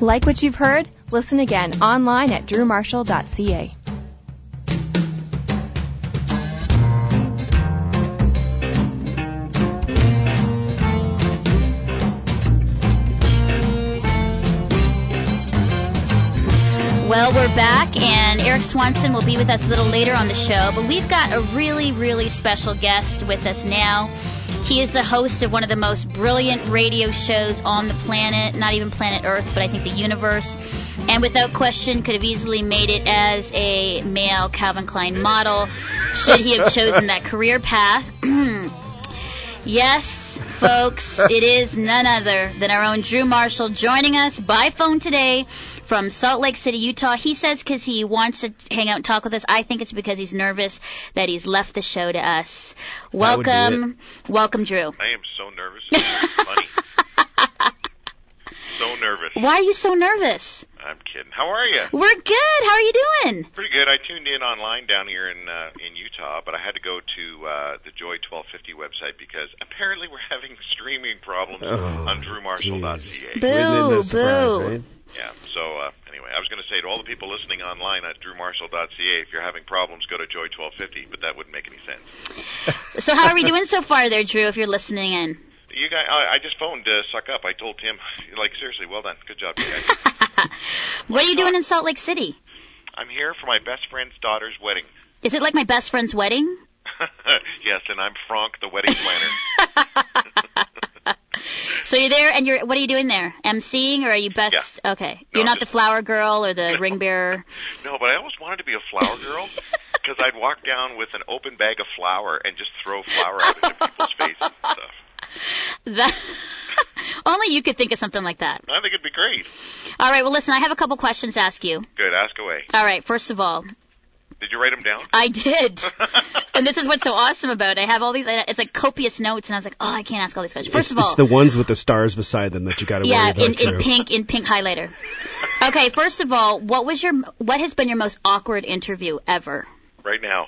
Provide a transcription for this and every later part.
Like what you've heard? Listen again online at drewmarshall.ca. Well, we're back, and Eric Swanson will be with us a little later on the show, but we've got a really, really special guest with us now. He is the host of one of the most brilliant radio shows on the planet, not even planet Earth, but I think the universe, and without question could have easily made it as a male Calvin Klein model should he have chosen that career path. Yes, folks, it is none other than our own Drew Marshall joining us by phone today from Salt Lake City, Utah. He says because he wants to hang out and talk with us. I think it's because he's nervous that he's left the show to us. Welcome, Drew. I am so nervous. It's funny. So nervous. Why are you so nervous? I'm kidding. How are you? We're good. How are you doing? Pretty good. I tuned in online down here in Utah, but I had to go to the Joy 1250 website because apparently we're having streaming problems on drewmarshall.ca. Boo, boo. Right? Yeah, so anyway, I was going to say to all the people listening online at drewmarshall.ca, if you're having problems, go to Joy 1250, but that wouldn't make any sense. So how are we doing so far there, Drew, if you're listening in? You guys, I just phoned Suck Up. I told Tim, like, seriously, well done. Good job, you guys. What are you doing in Salt Lake City? I'm here for my best friend's daughter's wedding. Is it like my best friend's wedding? Yes, and I'm Frank, the wedding planner. So you're there, and what are you doing there? MCing, or are you best? Yeah. Okay. You're not the flower girl or the ring bearer? No, but I always wanted to be a flower girl because I'd walk down with an open bag of flour and just throw flour out into people's faces and stuff. Only you could think of something like that. I think it'd be great. All right, well, listen, I have a couple questions to ask you. Good, ask away. All right, first of all. Did you write them down? I did. And this is what's so awesome about it. I have all these, it's like copious notes, and I was like, I can't ask all these questions. First of all. It's the ones with the stars beside them that you got to worry about. Yeah, in pink highlighter. Okay, first of all, what has been your most awkward interview ever? Right now.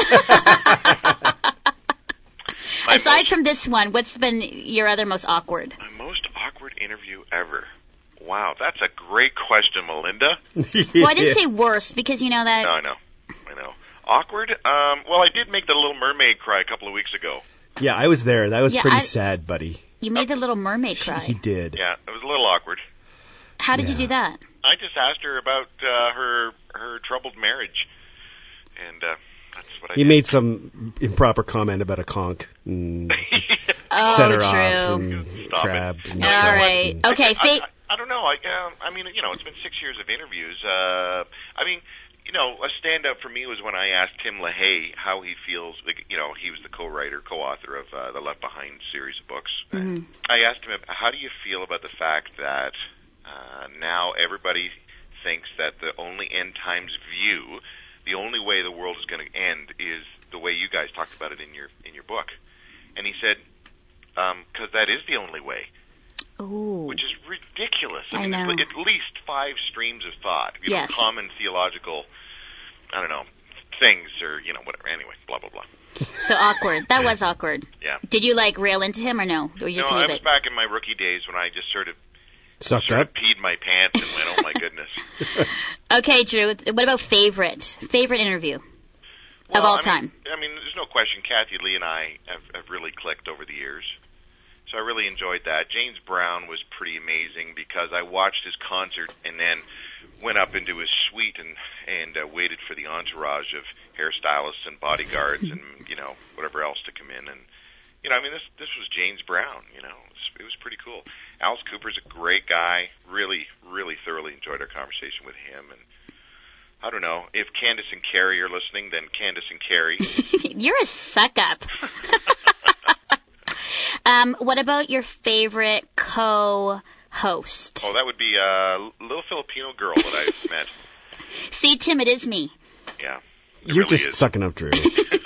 Aside from this one, what's been your other most awkward? My most awkward interview ever. Wow, that's a great question, Melinda. Well, I didn't say worst because you know that. No, I know. Awkward? Well, I did make the Little Mermaid cry a couple of weeks ago. Yeah, I was there. That was pretty sad, buddy. You made the Little Mermaid cry. He did. Yeah, it was a little awkward. How did you do that? I just asked her about her troubled marriage, and that's what I did. You made some improper comment about a conch and set her off and crabs. And all right. And okay. I don't know. I mean, it's been 6 years of interviews. I mean, a stand-up for me was when I asked Tim LaHaye how he feels. He was the co-author of the Left Behind series of books. Mm-hmm. I asked him, how do you feel about the fact that now everybody thinks that the only end times view, the only way the world is going to end is the way you guys talked about it in your book? And he said, because that is the only way. Ooh. Which is ridiculous. I know. It's at least 5 streams of thought. Yes. Common theological, things or, whatever. Anyway, blah, blah, blah. So awkward. That was awkward. Yeah. Did you, rail into him or no? Or you just I was back in my rookie days when I just sort of peed my pants and went, oh, my goodness. Okay, Drew. What about favorite interview of all time? I mean, there's no question. Kathy Lee and I have really clicked over the years. So I really enjoyed that. James Brown was pretty amazing because I watched his concert and then went up into his suite and waited for the entourage of hairstylists and bodyguards and, whatever else to come in. And, this was James Brown, it was pretty cool. Alice Cooper's a great guy. Really, really thoroughly enjoyed our conversation with him. And I don't know. If Candace and Carrie are listening, then Candace and Carrie. You're a suck-up. What about your favorite co-host? Oh, that would be a little Filipino girl that I've met. See, Tim, it is me. Yeah. You're really just sucking up, Drew.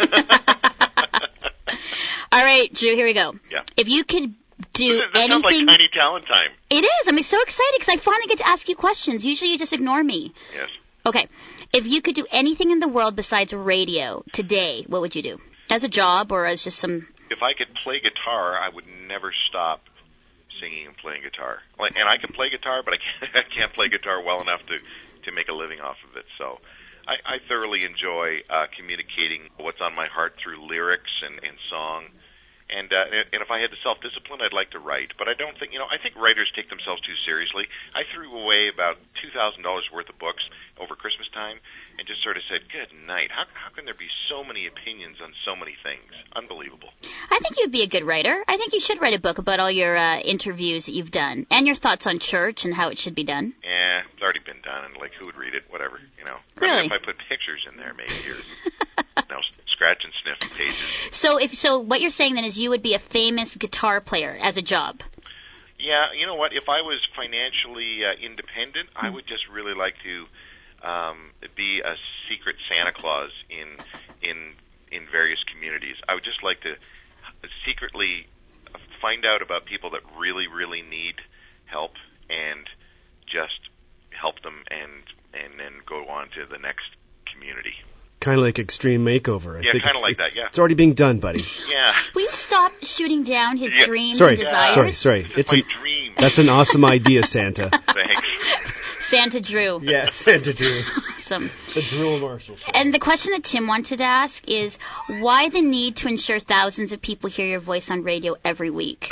All right, Drew, here we go. Yeah. If you could do that anything... sounds like Tiny Talent time. It is. I'm so excited because I finally get to ask you questions. Usually you just ignore me. Yes. Okay. If you could do anything in the world besides radio today, what would you do? As a job or as just some... If I could play guitar, I would never stop singing and playing guitar. And I can play guitar, but I can't play guitar well enough to make a living off of it. So I thoroughly enjoy communicating what's on my heart through lyrics and song. And if I had the self-discipline, I'd like to write. But I don't think, I think writers take themselves too seriously. I threw away about $2,000 worth of books over Christmas time and just sort of said, good night. How can there be so many opinions on so many things? Unbelievable. I think you'd be a good writer. I think you should write a book about all your interviews that you've done and your thoughts on church and how it should be done. Yeah, it's already been done, and who would read it? Whatever, Really? I mean, if I put pictures in there, maybe, or scratch and sniff pages. So what you're saying then is you would be a famous guitar player as a job. Yeah, you know what? If I was financially independent, I would just really like to be a secret Santa Claus in various communities. I would just like to secretly find out about people that really, really need help and just help them and then go on to the next community. Kind of like Extreme Makeover. Yeah, kind of like that, yeah. It's already being done, buddy. Yeah. Will you stop shooting down his dreams and desires? Sorry. It's my dream. That's an awesome idea, Santa. Thanks. Santa Drew. Yeah, Santa Drew. Awesome. The Drew Marshall Show. And the question that Tim wanted to ask is, why the need to ensure thousands of people hear your voice on radio every week?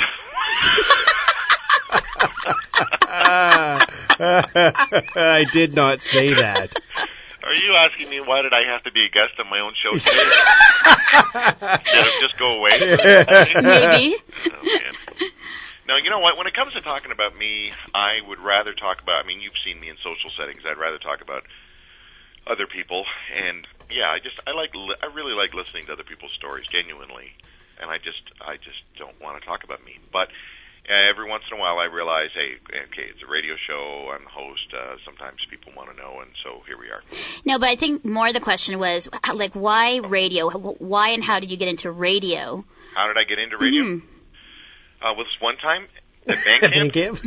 I did not say that. Are you asking me why did I have to be a guest on my own show today? Instead of just go away? Maybe. Oh, man. Now, you know what? When it comes to talking about me, I would rather talk about, you've seen me in social settings. I'd rather talk about other people. And, yeah, I really like listening to other people's stories, genuinely. And I just don't want to talk about me. But every once in a while I realize, hey, okay, it's a radio show, I'm the host, sometimes people want to know, and so here we are. No, but I think more the question was, why radio? Why and how did you get into radio? How did I get into radio? Mm-hmm. Well, this one time at band camp.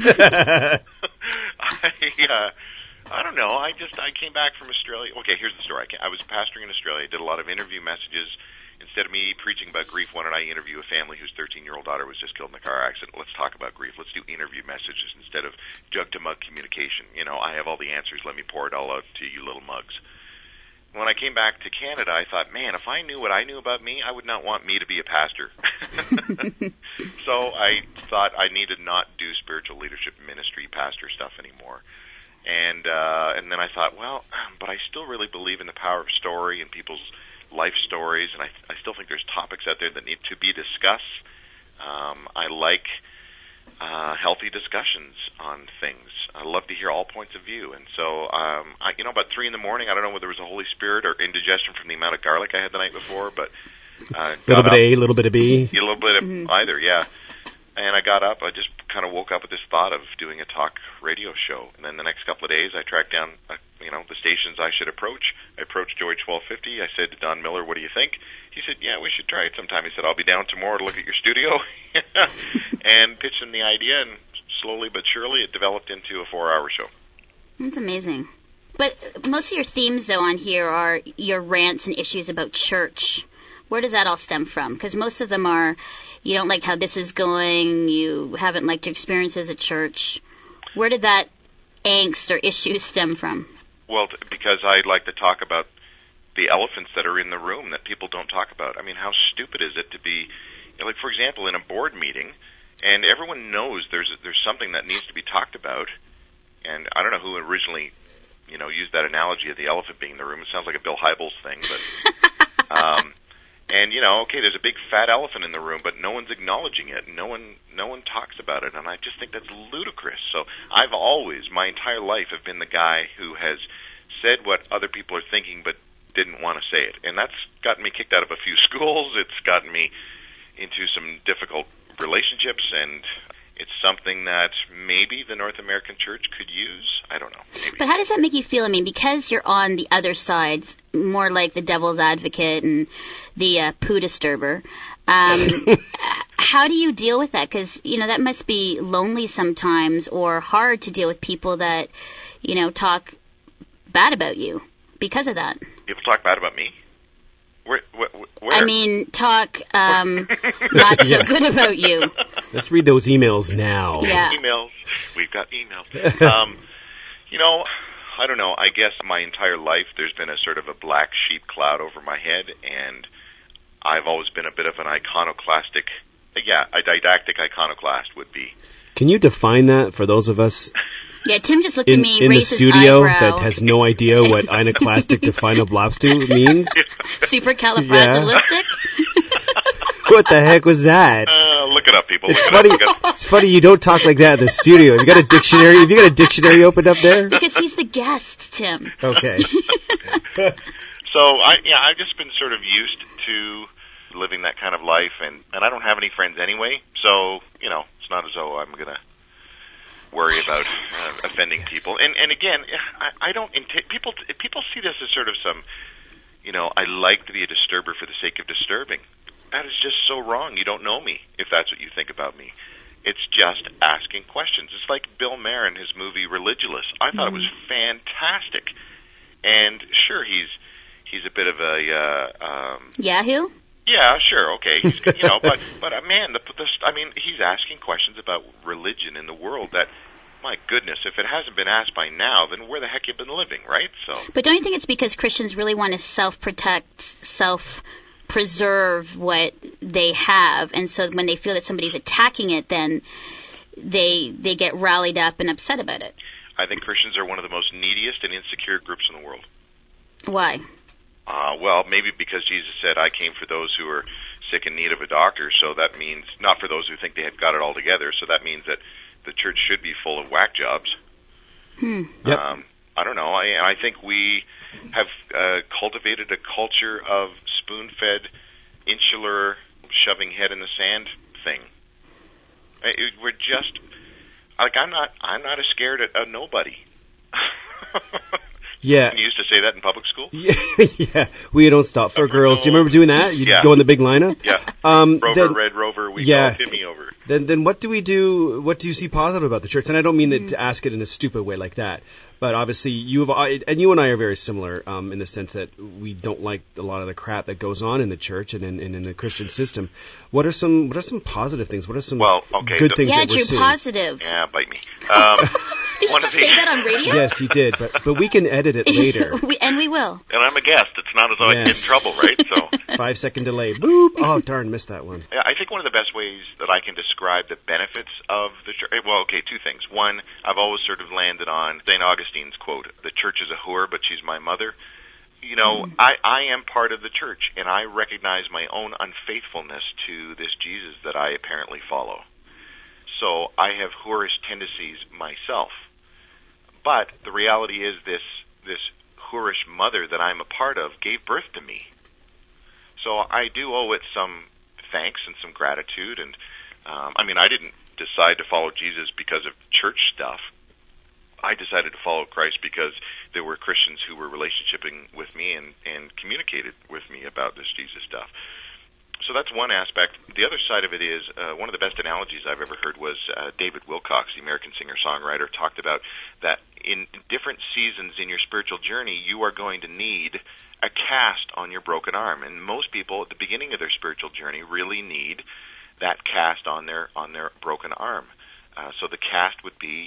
I don't know. I came back from Australia. Okay, here's the story. I was pastoring in Australia. I did a lot of interview messages. Instead of me preaching about grief, why don't I interview a family whose 13-year-old daughter was just killed in a car accident? Let's talk about grief. Let's do interview messages instead of jug-to-mug communication. I have all the answers. Let me pour it all out to you little mugs. When I came back to Canada, I thought, man, if I knew what I knew about me, I would not want me to be a pastor. So I thought I needed not do spiritual leadership ministry pastor stuff anymore. And then I thought, well, but I still really believe in the power of story and people's life stories, and I still think there's topics out there that need to be discussed. I like healthy discussions on things. I love to hear all points of view, and so about 3 a.m, I don't know whether it was the Holy Spirit or indigestion from the amount of garlic I had the night before, but a little bit of A, a little bit of B, a little bit of either, yeah. And I got up. I just kind of woke up with this thought of doing a talk radio show. And then the next couple of days, I tracked down, the stations I should approach. I approached Joy 1250. I said to Don Miller, what do you think? He said, yeah, we should try it sometime. He said, I'll be down tomorrow to look at your studio. And pitched him the idea, and slowly but surely it developed into a 4-hour show. That's amazing. But most of your themes, though, on here are your rants and issues about church. Where does that all stem from? Because most of them are, you don't like how this is going, you haven't liked your experiences at church. Where did that angst or issues stem from? Well, because I like to talk about the elephants that are in the room that people don't talk about. How stupid is it to be, for example, in a board meeting, and everyone knows there's something that needs to be talked about, and I don't know who originally, used that analogy of the elephant being in the room. It sounds like a Bill Hybels thing, but... And, okay, there's a big fat elephant in the room, but no one's acknowledging it. No one talks about it, and I just think that's ludicrous. So I've always, my entire life, have been the guy who has said what other people are thinking but didn't want to say it. And that's gotten me kicked out of a few schools. It's gotten me into some difficult relationships, and it's something that maybe the North American church could use. I don't know. Maybe. But how does that make you feel? Because you're on the other side, more like the devil's advocate and the poo disturber. How do you deal with that? Because, that must be lonely sometimes or hard to deal with people that, talk bad about you because of that. People talk bad about me? Where? Talk not so good about you. Let's read those emails now. Yeah. Emails. We've got emails. I don't know. I guess my entire life there's been a sort of a black sheep cloud over my head, and I've always been a bit of an iconoclastic. Yeah, a didactic iconoclast would be. Can you define that for those of us? Yeah, Tim just looked at me, in the raised his studio eyebrow. that has no idea what iconoclastic definoblastu means. Supercalifragilistic. What the heck was that? Look it up, people. It's funny. It's funny you don't talk like that in the studio. Have you got a dictionary? Have you got a dictionary opened up there? Because he's the guest, Tim. Okay. So I've just been sort of used to living that kind of life, and I don't have any friends anyway. So it's not as though I'm gonna worry about offending people. And again, I don't. People see this as sort of some. I like to be a disturber for the sake of disturbing. That is just so wrong. You don't know me if that's what you think about me. It's just asking questions. It's like Bill Maher in his movie Religulous. I thought it was fantastic. And sure, he's a bit of a Yahoo? Yeah, sure, okay. But man, he's asking questions about religion in the world that, my goodness, if it hasn't been asked by now, then where the heck you been living, right? So. But don't you think it's because Christians really want to self-protect, preserve what they have, and so when they feel that somebody's attacking it, then they get rallied up and upset about it? I think Christians are one of the most neediest and insecure groups in the world. Why? Well, maybe because Jesus said, I came for those who are sick and in need of a doctor, so that means not for those who think they have got it all together, so that means that the church should be full of whack jobs. Yep. I don't know. I think we have cultivated a culture of spoon-fed, insular, shoving head in the sand thing. We're just I'm not as scared of nobody. Yeah. You used to say that in public school? Yeah. We don't stop for girls. Do you remember doing that? You'd go in the big lineup? Yeah. Red Rover, we call Timmy over. Then what do we do? What do you see positive about the church? And I don't mean to ask it in a stupid way like that. But obviously, you and I are very similar in the sense that we don't like a lot of the crap that goes on in the church and in the Christian system. What are some positive things? What are some good things that we're seeing? Positive. Yeah, bite me. Did you just say that on radio? Yes, you did. But we can edit it later. we will. And I'm a guest. It's not as though I get in trouble, right? So 5-second delay. Boop. Oh, darn, missed that one. Yeah, I think one of the best ways that I can describe the benefits of the church. Well, okay, two things. One, I've always sort of landed on St. Augustine's quote, "The church is a whore, but she's my mother." I am part of the church, and I recognize my own unfaithfulness to this Jesus that I apparently follow. So I have whorish tendencies myself. But the reality is this whorish mother that I'm a part of gave birth to me. So I do owe it some thanks and some gratitude. And I didn't decide to follow Jesus because of church stuff. I decided to follow Christ because there were Christians who were relationshiping with me and communicated with me about this Jesus stuff. So that's one aspect. The other side of it is one of the best analogies I've ever heard was David Wilcox, the American singer-songwriter, talked about that in different seasons in your spiritual journey, you are going to need a cast on your broken arm. And most people at the beginning of their spiritual journey really need that cast on their broken arm. So the cast would be,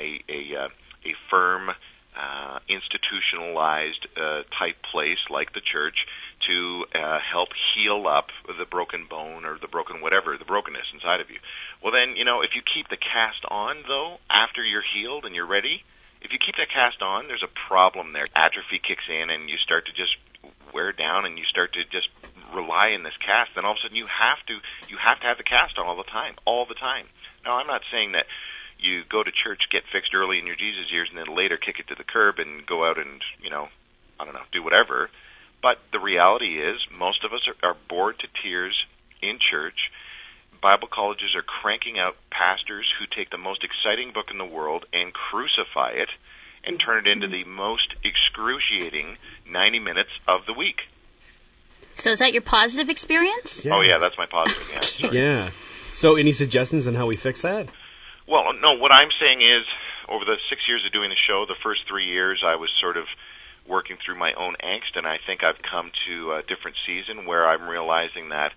a firm, institutionalized type place like the church to help heal up the broken bone or the broken whatever, the brokenness inside of you. Well then, if you keep the cast on, though, after you're healed and you're ready, if you keep that cast on, there's a problem there. Atrophy kicks in and you start to just wear down and you start to just rely on this cast. Then all of a sudden you have to have the cast on all the time. Now, I'm not saying that you go to church, get fixed early in your Jesus years, and then later kick it to the curb and go out and, do whatever. But the reality is most of us are bored to tears in church. Bible colleges are cranking out pastors who take the most exciting book in the world and crucify it and turn it into the most excruciating 90 minutes of the week. So is that your positive experience? Yeah. Oh, yeah, that's my positive, yeah. Sorry. Yeah. So any suggestions on how we fix that? Well, no, what I'm saying is over the 6 years of doing the show, the first 3 years I was sort of working through my own angst, and I think I've come to a different season where I'm realizing that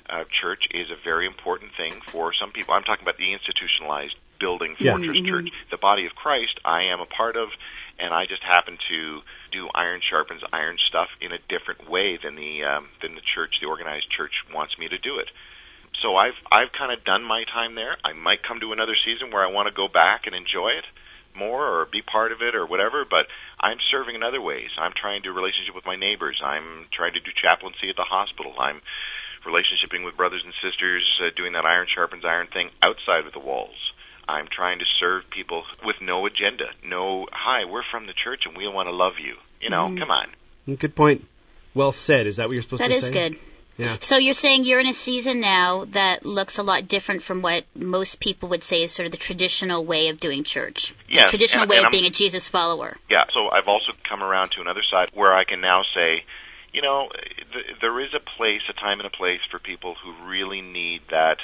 church is a very important thing for some people. I'm talking about the institutionalized building, fortress church. The body of Christ, I am a part of, and I just happen to do iron sharpens iron stuff in a different way than the church, the organized church, wants me to do it. So I've kind of done my time there. I might come to another season where I want to go back and enjoy it more or be part of it or whatever, but I'm serving in other ways. I'm trying to relationship with my neighbors. I'm trying to do chaplaincy at the hospital. I'm relationshiping with brothers and sisters, doing that iron sharpens iron thing outside of the walls. I'm trying to serve people with no agenda. No, hi, we're from the church and we want to love you. You know, come on. Good point. Well said. Is that what you're supposed to say? That is good. Yeah. So you're saying you're in a season now that looks a lot different from what most people would say is sort of the traditional way of doing church. Yes, the traditional way of being a Jesus follower. Yeah, so I've also come around to another side where I can now say, you know, there is a place, a time and a place for people who really need that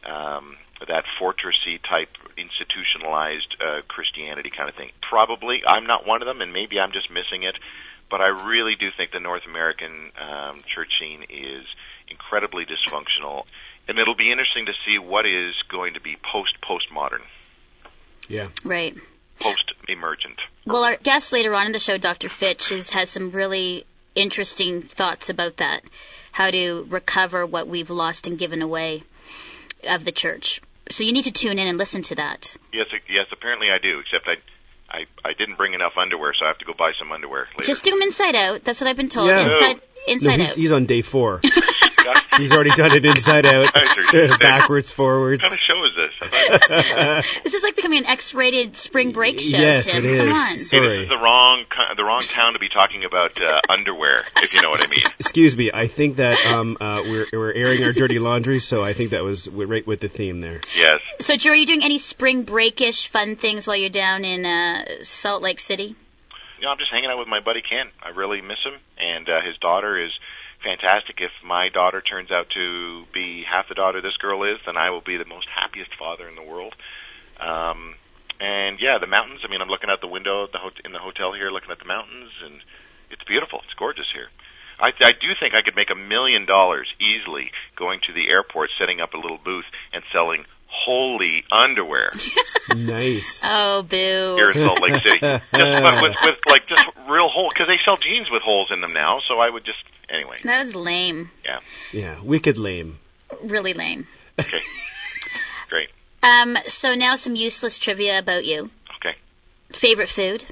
fortressy type institutionalized Christianity kind of thing. Probably I'm not one of them, and maybe I'm just missing it. But I really do think the North American church scene is incredibly dysfunctional, and it'll be interesting to see what is going to be postmodern. Yeah. Right. Post-emergent. Well, our guest later on in the show, Dr. Fitch, has some really interesting thoughts about that, how to recover what we've lost and given away of the church. So you need to tune in and listen to that. Yes, apparently I do, except I didn't bring enough underwear, so I have to go buy some underwear later. Just do them inside out. That's what I've been told. Yeah. Inside out. He's on day 4. He's already done it inside out, backwards, forwards. What kind of show is this? This is like becoming an X-rated spring break show, yes, Tim. It is. Come on. Sorry. This is the wrong town to be talking about underwear, if you know what I mean. Excuse me. I think that we're airing our dirty laundry, so I think that was right with the theme there. Yes. So, Joe, are you doing any spring break-ish fun things while you're down in Salt Lake City? You know, I'm just hanging out with my buddy Ken. I really miss him, and his daughter is fantastic. If my daughter turns out to be half the daughter this girl is, then I will be the most happiest father in the world. And yeah, the mountains. I mean, I'm looking out the window in the hotel here, looking at the mountains, and it's beautiful. It's gorgeous here. I do think I could make $1 million easily going to the airport, setting up a little booth, and selling holy underwear. Nice. Oh, boo. Here in Salt Lake City. Just real holes, because they sell jeans with holes in them now, so I would just, anyway. That was lame. Yeah. Yeah, wicked lame. Really lame. Okay. Great. So now some useless trivia about you. Okay. Favorite food?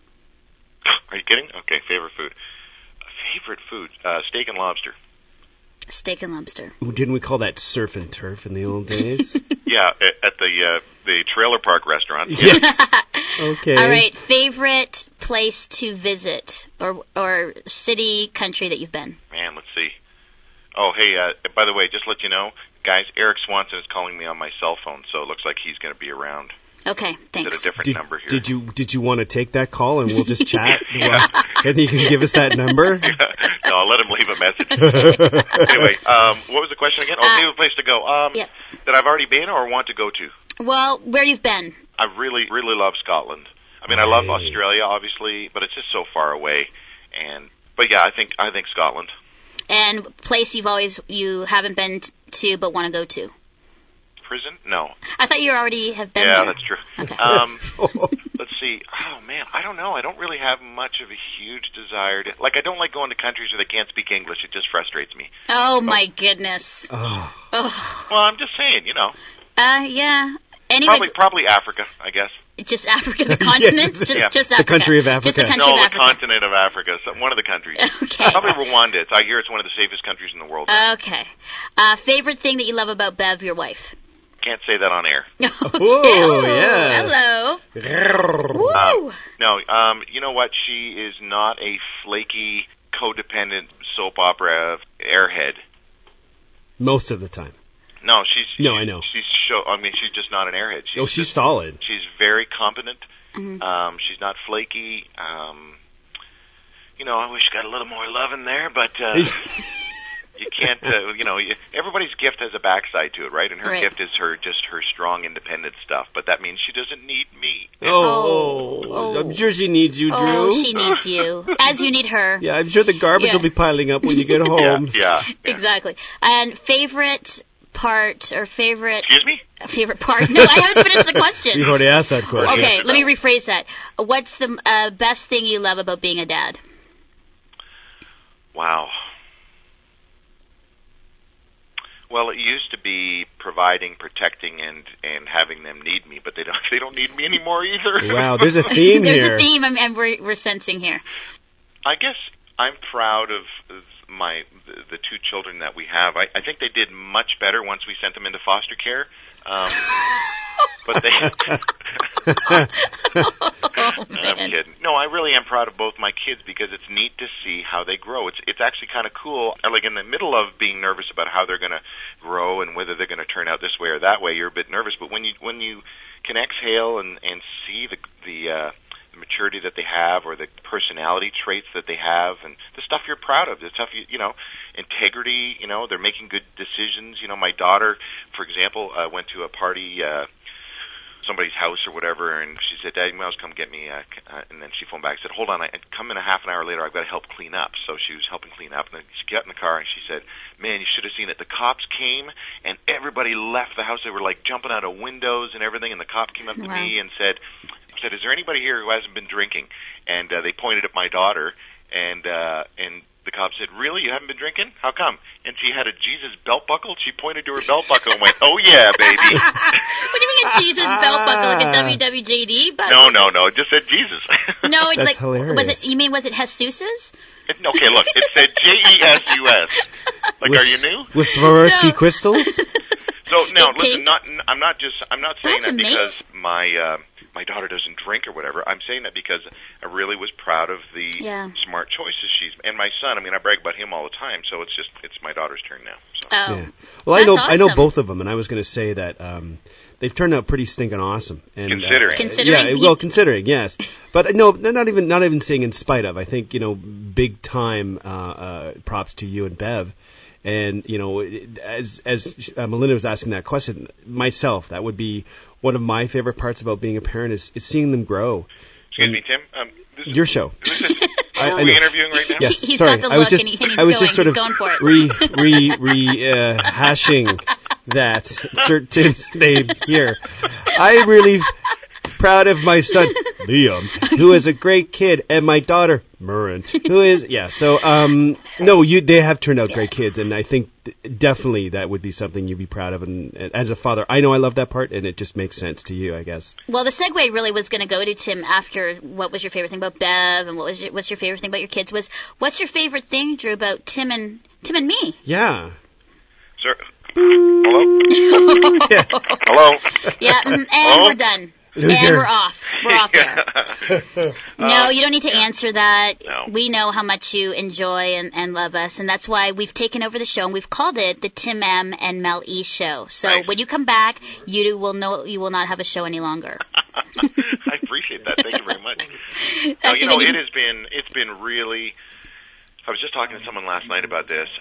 Are you kidding? Okay, favorite food. Favorite food, steak and lobster. Steak and lobster. Ooh, didn't we call that surf and turf in the old days? Yeah, at the trailer park restaurant. Yes. Okay. All right. Favorite place to visit or city, country that you've been? Man, let's see. Oh, hey, by the way, just to let you know, guys, Eric Swanson is calling me on my cell phone, so it looks like he's going to be around. Okay, thanks. He's at a different number here. Did you want to take that call and we'll just chat? Yeah. And you can give us that number? No, I'll let him leave a message. Anyway, what was the question again? Oh, favorite place to go. Yep. That I've already been or want to go to? Well, where you've been. I really, really love Scotland. I mean, I love Australia, obviously, but it's just so far away. But yeah, I think Scotland. And place you haven't been to but want to go to? Prison? No. I thought you already have been there. Yeah, that's true. Okay. Let's see. Oh, man, I don't know. I don't really have much of a huge desire to... Like, I don't like going to countries where they can't speak English. It just frustrates me. Oh, my goodness. Oh. Oh. Well, I'm just saying, you know. Yeah. Anyway, Probably Africa, I guess. Just Africa, the continent? Yes. Just Africa. The country of Africa. Just the country No, of the Africa. continent of Africa. So one of the countries. Okay. Probably Rwanda. I hear it's one of the safest countries in the world. Okay. Favorite thing that you love about Bev, your wife? Can't say that on air. Okay. Oh, yeah. Hello. Woo. No, you know what? She is not a flaky, codependent soap opera airhead. Most of the time. No, she's. No, I know. She's just not an airhead. She's solid. She's very competent. Mm-hmm. She's not flaky. You know, I wish I got a little more love in there, but You can't, everybody's gift has a backside to it, right? And her Right. gift is her strong, independent stuff. But that means she doesn't need me. Oh. I'm sure she needs you, Drew. Oh, she needs you. As you need her. Yeah, I'm sure the garbage Yeah. will be piling up when you get home. Yeah. Exactly. And favorite part or favorite... Excuse me? Favorite part? No, I haven't finished the question. You've already asked that question. Okay, let me rephrase that. What's the best thing you love about being a dad? Wow. Well, it used to be providing, protecting, and having them need me, but they don't need me anymore either. Wow, there's a theme There's here. a theme, and we're sensing here. I guess I'm proud of the two children that we have. I think they did much better once we sent them into foster care. But they... Oh, man. I'm kidding. No, I really am proud of both my kids because it's neat to see how they grow. It's actually kind of cool. Like in the middle of being nervous about how they're going to grow and whether they're going to turn out this way or that way, you're a bit nervous. But when you can exhale and see the maturity that they have or the personality traits that they have and the stuff you're proud of, the stuff integrity, they're making good decisions. My daughter, for example, went to a party, somebody's house or whatever, and she said, "Daddy, Miles, come get me." And then she phoned back and said, "Hold on, come in a half an hour later. I've got to help clean up." So she was helping clean up, and then she got in the car and she said, "Man, you should have seen it. The cops came and everybody left the house. They were like jumping out of windows and everything. And the cop came up to me and said, "Is there anybody here who hasn't been drinking?" And they pointed at my daughter, and the cop said, "Really? You haven't been drinking? How come?" And she had a Jesus belt buckle. She pointed to her belt buckle and went, "Oh yeah, baby." What do you mean a Jesus belt buckle, like a WWJD buckle? No. It just said Jesus. No, it's That's hilarious. Was it Jesus's? Okay, look, it said Jesus. Like, are you new? With Swarovski No. crystals? So no, In listen. pink? I'm not saying That's that because my daughter doesn't drink or whatever. I'm saying that because I really was proud of the smart choices and my son. I mean, I brag about him all the time. So it's my daughter's turn now. So. Oh. Yeah. Well, That's I know awesome. both of them, and I was going to say that they've turned out pretty stinking awesome. And, Considering. Considering, yes. But no, they're not even saying in spite of. I think big time props to you and Bev. And as Melinda was asking that question, myself, that would be one of my favorite parts about being a parent is seeing them grow. Excuse me, Tim. Your show. Who are we interviewing right now? Yes, He's sorry. got the I was look just, and he's I was going. just sort He's of going for it. hashing that certain name here. I'm really proud of my son Liam, who is a great kid, and my daughter Murren, who is So they have turned out great kids, and I think definitely that would be something you'd be proud of. And as a father, I know I love that part, and it just makes sense to you, I guess. Well, the segue really was going to go to Tim after what was your favorite thing about Bev and what's your favorite thing about your kids what's your favorite thing, Drew, about Tim and me? Yeah. Sir. Hello? Yeah. Hello? Yeah, and Hello? we're done. Who's And here? we're off. We're off there. No, you don't need to answer that. No. We know how much you enjoy and love us, and that's why we've taken over the show, and we've called it the Tim M. and Mel E. Show. So Nice. when you come back, you will know you will not have a show any longer. I appreciate that. Thank you very much. Actually, No, then it's been really. I was just talking to someone last night about this.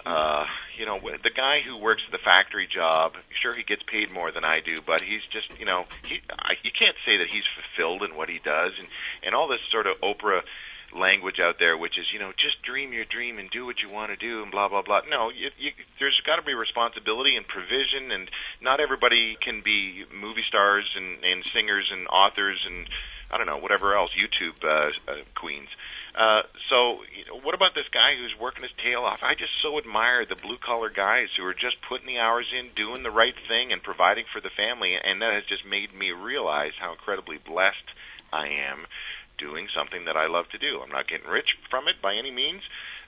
The guy who works the factory job, sure, he gets paid more than I do, but he's just, you can't say that he's fulfilled in what he does, and all this sort of Oprah language out there, which is, just dream your dream and do what you want to do and blah, blah, blah. No, there's got to be responsibility and provision, and not everybody can be movie stars and singers and authors and, I don't know, whatever else, YouTube queens. So what about this guy who's working his tail off? I just so admire the blue-collar guys who are just putting the hours in, doing the right thing, and providing for the family, and that has just made me realize how incredibly blessed I am doing something that I love to do. I'm not getting rich from it by any means,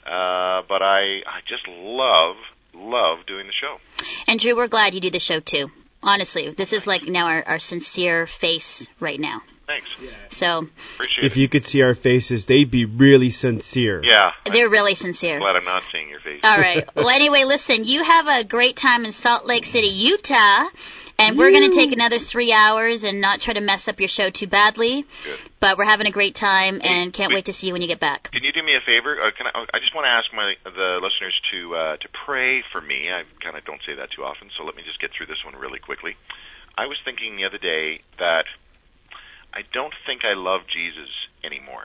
but I just love doing the show. And Drew, we're glad you do the show too. Honestly, this is like now our sincere face right now. Thanks. So Appreciate If it. you could see our faces, they'd be really sincere. Yeah. they're really sincere. I'm glad I'm not seeing your face. All right. Well, anyway, listen, you have a great time in Salt Lake City, Utah. And we're going to take another 3 hours and not try to mess up your show too badly. Good. But we're having a great time and can't wait to see you when you get back. Can you do me a favor? I just want to ask the listeners to pray for me. I kind of don't say that too often, so let me just get through this one really quickly. I was thinking the other day that I don't think I love Jesus anymore.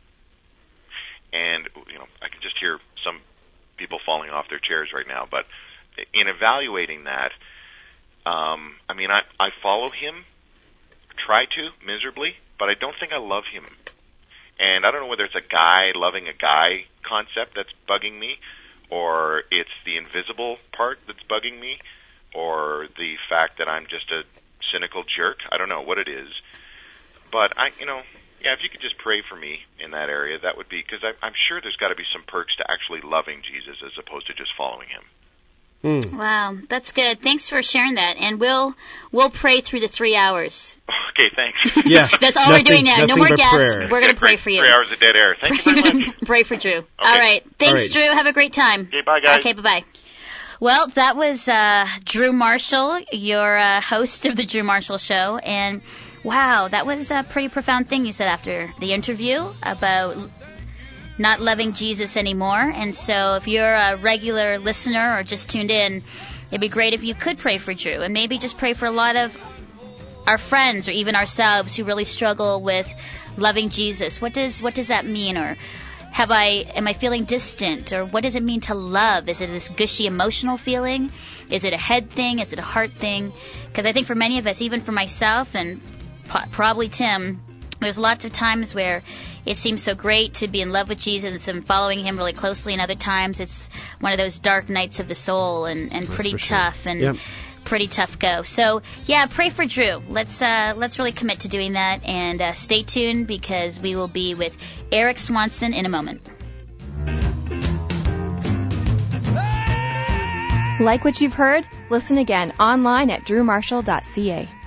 And, I can just hear some people falling off their chairs right now, but in evaluating that, I follow him, try to, miserably, but I don't think I love him. And I don't know whether it's a guy loving a guy concept that's bugging me, or it's the invisible part that's bugging me, or the fact that I'm just a cynical jerk. I don't know what it is. But if you could just pray for me in that area, that would be, because I'm sure there's got to be some perks to actually loving Jesus as opposed to just following him. Wow, that's good. Thanks for sharing that. And we'll pray through the 3 hours. Okay, thanks. Yeah. That's all we're doing now. No more guests. Prayer. We're going to pray for you. 3 hours of dead air. Thank you very much. Pray for Drew. Okay. All right. Thanks, All right. Drew. Have a great time. Okay, bye, guys. Okay, bye-bye. Well, that was Drew Marshall, your host of the Drew Marshall Show. And, wow, that was a pretty profound thing you said after the interview about not loving Jesus anymore. And so if you're a regular listener or just tuned in, it'd be great if you could pray for Drew, and maybe just pray for a lot of our friends or even ourselves who really struggle with loving Jesus. What does that mean? Or am I feeling distant? Or what does it mean to love? Is it this gushy emotional feeling? Is it a head thing? Is it a heart thing? Because I think for many of us, even for myself and probably Tim, there's lots of times where it seems so great to be in love with Jesus and following him really closely, and other times it's one of those dark nights of the soul and pretty tough and pretty tough go. So yeah, pray for Drew. Let's really commit to doing that, and stay tuned because we will be with Eric Swanson in a moment. Like what you've heard? Listen again online at drewmarshall.ca.